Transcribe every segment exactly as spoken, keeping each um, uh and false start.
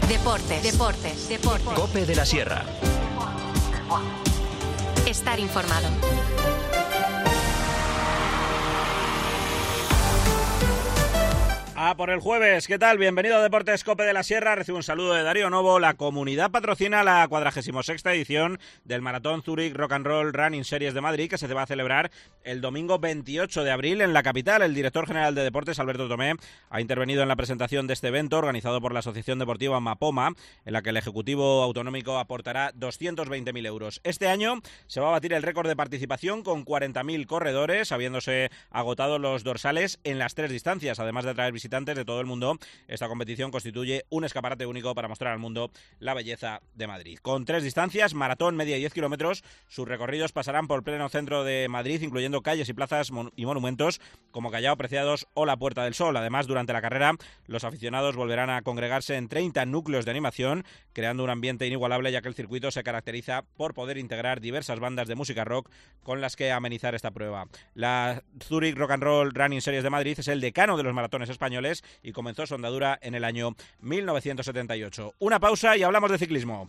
Deportes, deportes, deportes. COPE de la Sierra. Estar informado. Ah, por el jueves, ¿qué tal? Bienvenido a Deportes COPE de la Sierra. Recibo un saludo de Darío Novo. La comunidad patrocina la cuadragésima sexta edición del Maratón Zurich Rock and Roll Running Series de Madrid, que se va a celebrar el domingo veintiocho de abril en la capital. El director general de Deportes, Alberto Tomé, ha intervenido en la presentación de este evento organizado por la Asociación Deportiva Mapoma, en la que el Ejecutivo Autonómico aportará doscientos veinte mil euros. Este año se va a batir el récord de participación con cuarenta mil corredores, habiéndose agotado los dorsales en las tres distancias, además de atraer visitantes de todo el mundo. Esta competición constituye un escaparate único para mostrar al mundo la belleza de Madrid. Con tres distancias, maratón, media y diez kilómetros, sus recorridos pasarán por pleno centro de Madrid, incluyendo calles y plazas mon- y monumentos como Callao, Preciados o la Puerta del Sol. Además, durante la carrera, los aficionados volverán a congregarse en treinta núcleos de animación, creando un ambiente inigualable, ya que el circuito se caracteriza por poder integrar diversas bandas de música rock con las que amenizar esta prueba. La Zurich Rock and Roll Running Series de Madrid es el decano de los maratones españoles y comenzó su andadura en el año mil novecientos setenta y ocho. Una pausa y hablamos de ciclismo.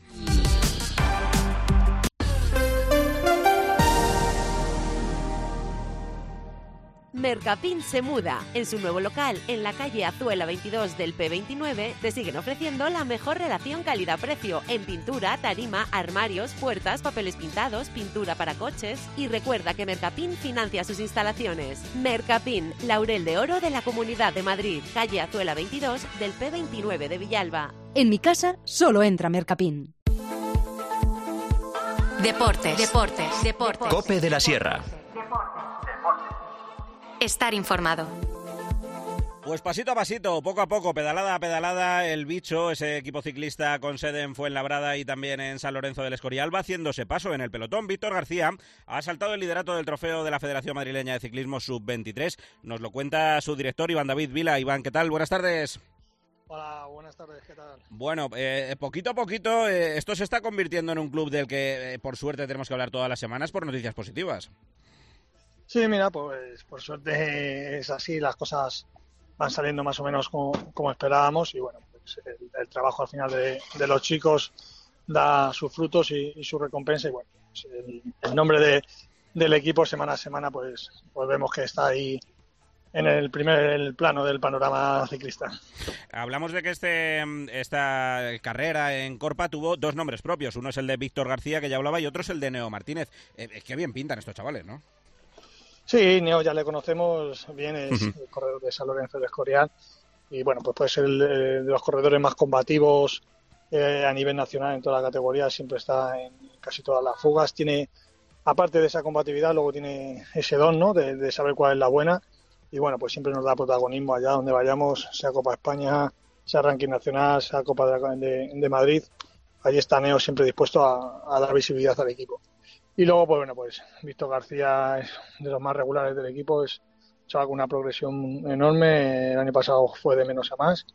Mercapin se muda. En su nuevo local, en la calle Azuela veintidós del P veintinueve, te siguen ofreciendo la mejor relación calidad-precio en pintura, tarima, armarios, puertas, papeles pintados, pintura para coches. Y recuerda que Mercapin financia sus instalaciones. Mercapin, Laurel de Oro de la Comunidad de Madrid, calle Azuela veintidós del P veintinueve de Villalba. En mi casa solo entra Mercapin. Deportes, deportes, deportes. COPE de la Sierra. Estar informado. Pues pasito a pasito, poco a poco, pedalada a pedalada, el Bicho, ese equipo ciclista con sede en Fuenlabrada y también en San Lorenzo del Escorial, va haciéndose paso en el pelotón. Víctor García ha saltado el liderato del trofeo de la Federación Madrileña de Ciclismo sub veintitrés. Nos lo cuenta su director, Iván David Vila. Iván, ¿qué tal? Buenas tardes. Hola, buenas tardes, ¿qué tal? Bueno, eh, poquito a poquito, eh, esto se está convirtiendo en un club del que, eh, por suerte, tenemos que hablar todas las semanas por noticias positivas. Sí, mira, pues por suerte es así, las cosas van saliendo más o menos como, como esperábamos y bueno, pues el, el trabajo al final de, de los chicos da sus frutos y, y su recompensa y bueno, pues el, el nombre de, del equipo semana a semana pues, pues vemos que está ahí en el primer el plano del panorama ciclista. Hablamos de que este esta carrera en Corpa tuvo dos nombres propios, uno es el de Víctor García, que ya hablaba, y otro es el de Neo Martínez. Eh, es que bien pintan estos chavales, ¿no? Sí, Neo ya le conocemos bien, es uh-huh. el corredor de San Lorenzo del Escorial y bueno, pues puede ser el, el de los corredores más combativos eh, a nivel nacional en toda la categoría, siempre está en casi todas las fugas, tiene, aparte de esa combatividad, luego tiene ese don, ¿no?, de, de saber cuál es la buena y bueno, pues siempre nos da protagonismo allá donde vayamos, sea Copa España, sea ranking nacional, sea Copa de, de, de Madrid, allí está Neo siempre dispuesto a, a dar visibilidad al equipo. Y luego, pues bueno, pues Víctor García es de los más regulares del equipo, es un chaval con una progresión enorme, el año pasado fue de menos a más,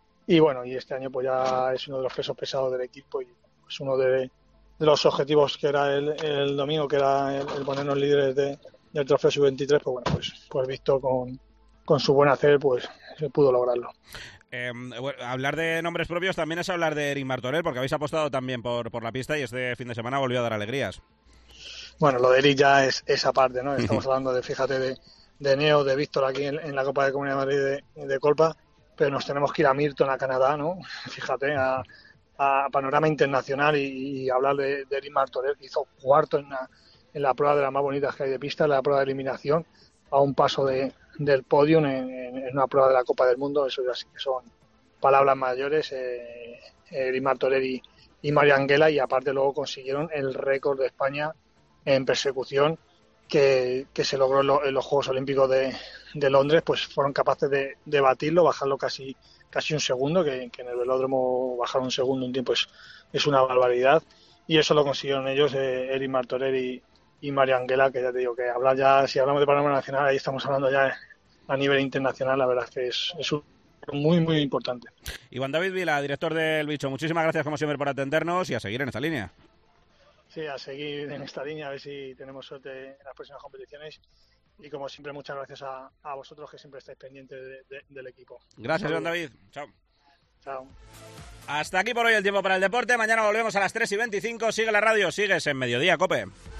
y bueno, y este año pues ya es uno de los pesos pesados del equipo, y es uno de, de los objetivos que era el, el domingo, que era el, el ponernos líderes de, del trofeo sub veintitrés, pues bueno, pues, pues Víctor con, con su buen hacer, pues se pudo lograrlo. Eh, bueno, hablar de nombres propios también es hablar de Eric Martorell, porque habéis apostado también por, por la pista y este fin de semana volvió a dar alegrías. Bueno, lo de Eric ya es esa parte, ¿no? Estamos hablando de, fíjate, de, de Neo, de Víctor aquí en, en la Copa de Comunidad de Madrid de, de Colpa, pero nos tenemos que ir a Mirton, a Canadá, ¿no? Fíjate, a, a panorama internacional y, y hablar de, de Eric Martorell, que hizo cuarto en la, en la prueba de las más bonitas que hay de pista, la prueba de eliminación, a un paso de, del podium en, en, en una prueba de la Copa del Mundo. Eso ya sí que son palabras mayores, eh, Eric Martorell y, y Mario Anguela, y aparte luego consiguieron el récord de España en persecución que, que se logró en, lo, en los Juegos Olímpicos de, de Londres, pues fueron capaces de, de batirlo, bajarlo casi casi un segundo, que, que en el velódromo bajar un segundo un tiempo es, es una barbaridad, y eso lo consiguieron ellos, eh, Eric Martorell y, y Mario Anguela, que ya te digo que hablar ya, si hablamos de panorama nacional, ahí estamos hablando ya a nivel internacional, la verdad es que es, es un muy muy importante. Iván David Vila, director del Bicho, muchísimas gracias como siempre por atendernos y a seguir en esta línea. Sí, a seguir en esta línea, a ver si tenemos suerte en las próximas competiciones. Y como siempre, muchas gracias a, a vosotros que siempre estáis pendientes de, de, del equipo. Gracias, Iván David. Chao. Chao. Hasta aquí por hoy el tiempo para el deporte. Mañana volvemos a las tres y veinticinco. Sigue la radio, sigues en Mediodía, COPE.